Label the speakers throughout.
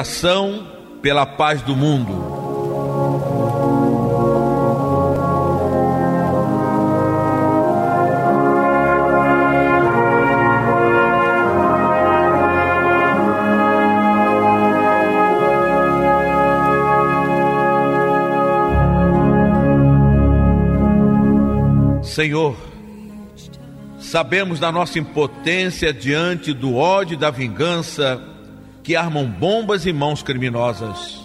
Speaker 1: Oração pela paz do mundo. Senhor, sabemos da nossa impotência diante do ódio e da vingança que armam bombas em mãos criminosas.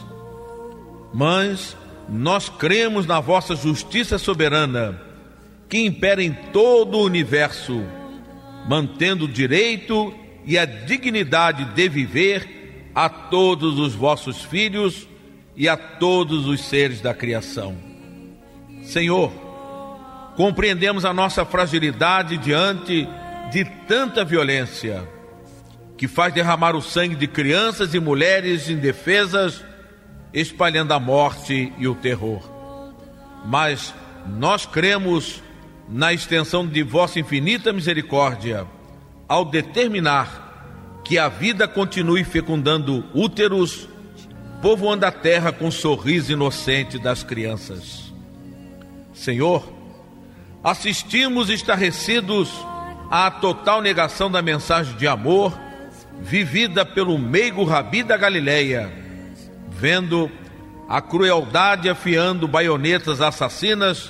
Speaker 1: Mas nós cremos na vossa justiça soberana, que impera em todo o universo, mantendo o direito e a dignidade de viver a todos os vossos filhos e a todos os seres da criação. Senhor, compreendemos a nossa fragilidade diante de tanta violência, que faz derramar o sangue de crianças e mulheres indefesas, espalhando a morte e o terror. Mas nós cremos na extensão de vossa infinita misericórdia, ao determinar que a vida continue fecundando úteros, povoando a terra com o sorriso inocente das crianças. Senhor, assistimos estarrecidos à total negação da mensagem de amor vivida pelo meigo Rabi da Galileia, vendo a crueldade afiando baionetas assassinas,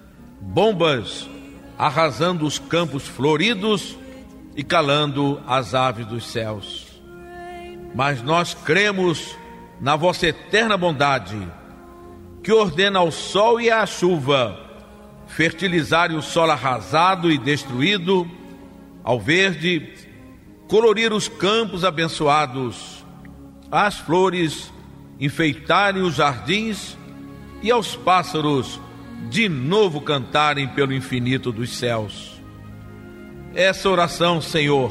Speaker 1: bombas arrasando os campos floridos e calando as aves dos céus. Mas nós cremos na vossa eterna bondade, que ordena ao sol e à chuva fertilizarem o solo arrasado e destruído, ao verde colorir os campos abençoados, às flores enfeitarem os jardins e aos pássaros de novo cantarem pelo infinito dos céus. Essa oração, Senhor,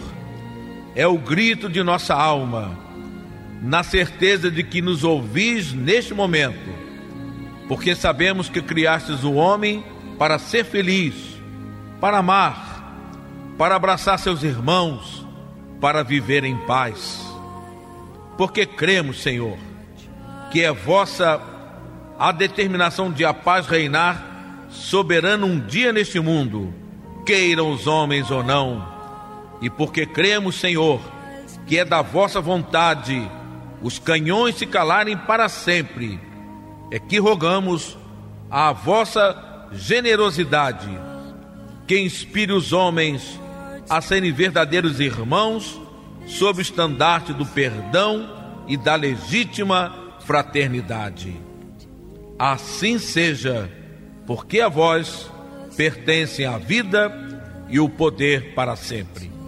Speaker 1: é o grito de nossa alma, na certeza de que nos ouvis neste momento, porque sabemos que criastes o homem para ser feliz, para amar, para abraçar seus irmãos, para viver em paz. Porque cremos, Senhor, que é vossa a determinação de a paz reinar soberana um dia neste mundo, queiram os homens ou não. E porque cremos, Senhor, que é da vossa vontade os canhões se calarem para sempre, é que rogamos a vossa generosidade, que inspire os homens a serem verdadeiros irmãos sob o estandarte do perdão e da legítima fraternidade. Assim seja, porque a vós pertencem a vida e o poder para sempre.